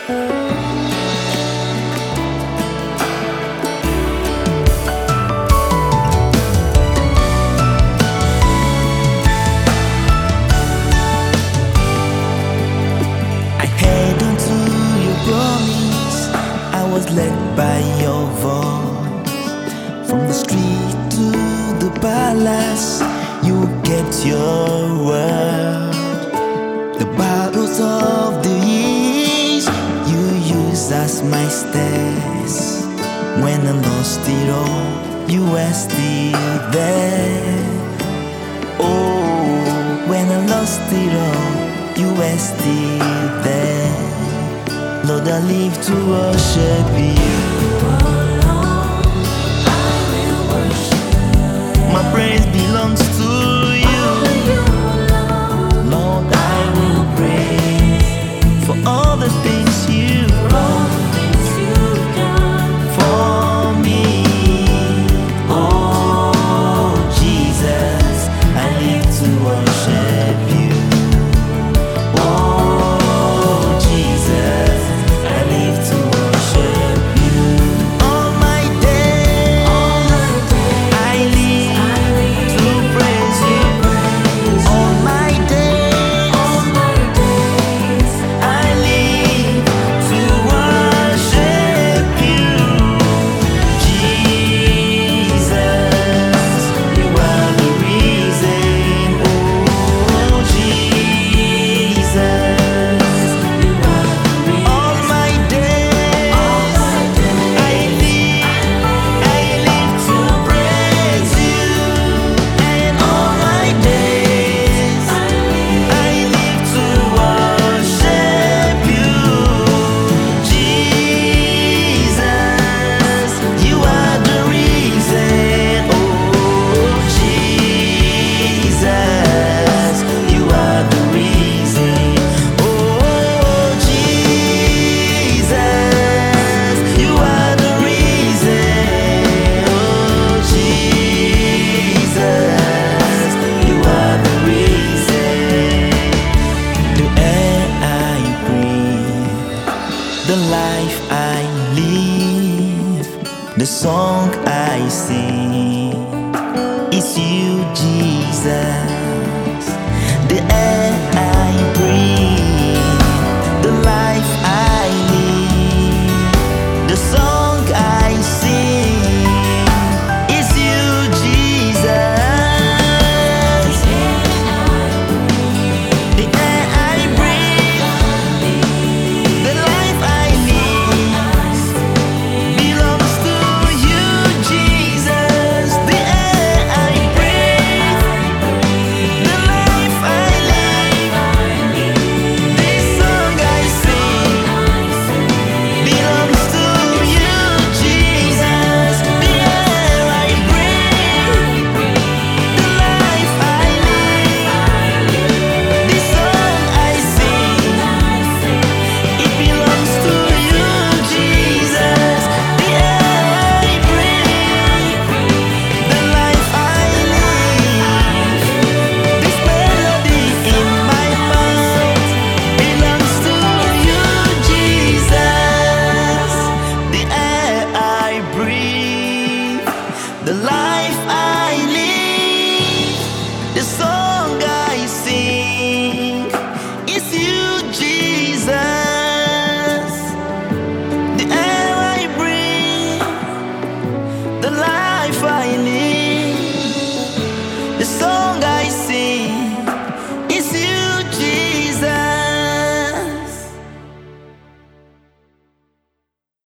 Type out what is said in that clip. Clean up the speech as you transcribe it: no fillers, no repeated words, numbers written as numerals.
I held on to your promise, I was led by your voice. From the street to the palace, you kept your word. The battles of the years, you used as my steps. When I lost it all, you were still there. Oh, when I lost it all, you were still there. Lord, I live to worship you. My praise belongs to you. Lord, I will praise for all the things you've done for me. Oh, Jesus, I live to worship you. Oh, Jesus, I live to worship you. All my days, I live to praise you. All my days, I live to worship you. Jesus, you are the reason. Oh, Jesus, you are the reason. All my days, I live to praise you. And all my days, I live to worship you. Jesus, you are the reason. Oh, Jesus, you are the reason. Oh, Jesus, you are the reason. Oh, Jesus, you are the reason. The air I breathe, the life I live, the song I sing, it's you, Jesus.